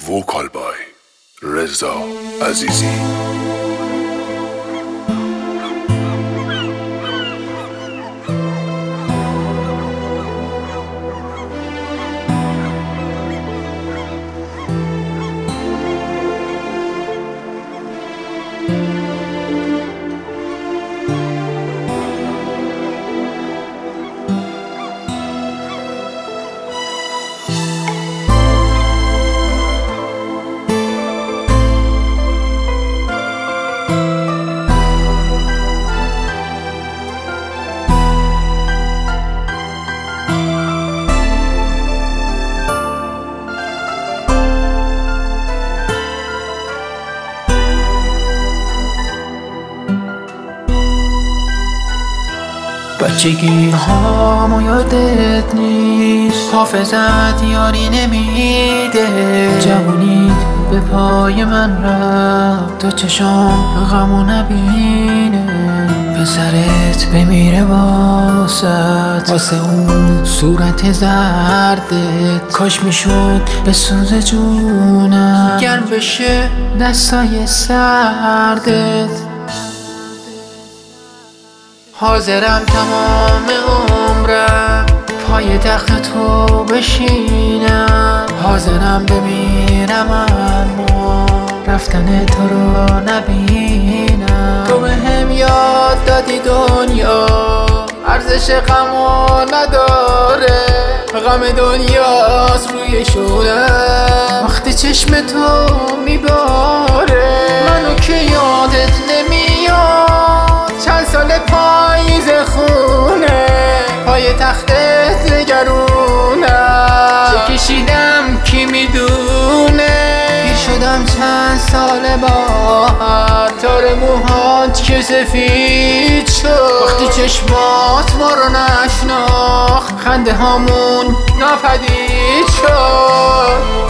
ووکال بای رضا عزیزی. بچگی هامو یادت نیست، حافظت یاری نمیده. جوونیت به پای من رفت، تو چشام غمو نبینه. پسرت بمیره واسه اون صورت زردت. کاش میشد به سوز جونم گرم بشه دستای سردت. حاضرم تمام عمرم پای تخت تو بشینم. حاضرم بمیرم اما رفتن تو رو نبینم. تو بهم یاد دادی دنیا ارزش غمو نداره. غم دنیاست روی شونم وقتی چشم تو میباره. منو که یادت نمیاد، چند سال پاییز خونه پای تختت نگرونم. چه کشیدم کی میدونه، پیر شدم چند سال بعد. تار موهات که سفید شد وقتی چشمات ما رو نشناخت. خنده هامون ناپدید شد.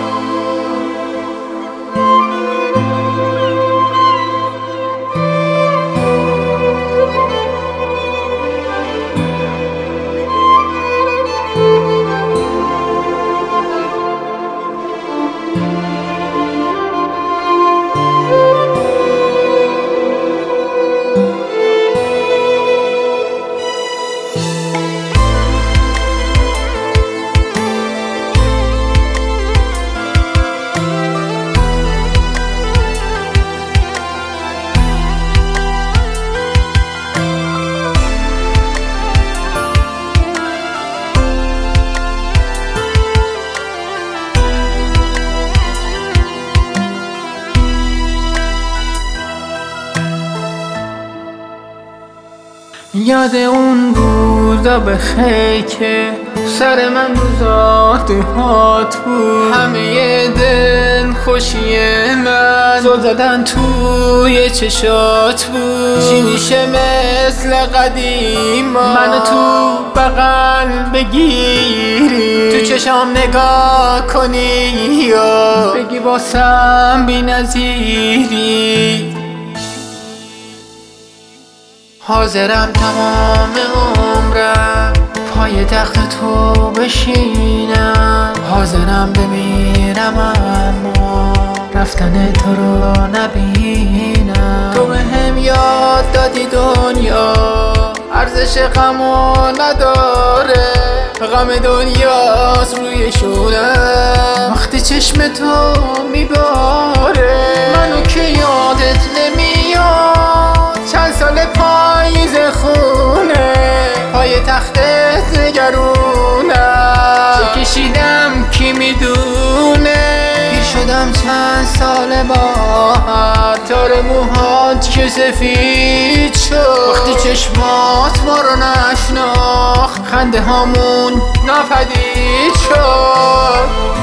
یاد اون روزا بخیر که سر من روزا دهات بود. همه دل خوشی من زل زدن توی چشات بود. چی میشه مثل قدیما منو تو بغل بگیری، تو چشام نگاه کنی یا بگی واسم بی نظیری. حاضرم تمام عمرم پای تخت تو بشینم. حاضرم بمیرم اما رفتن تو رو نبینم. تو بهم یاد دادی دنیا ارزش غمو نداره. غم دنیاست روی شونم وقتی چشم تو میباره. منو که یادت نمیاد، چند سال پاییز خونه پای تختت نگرونم. چه کشیدم کی میدونه، پیر شدم چند سال بعد. تار موهات که سفید شد وقتی چشمات ما رو نشناخت. خنده هامون ناپدید شد.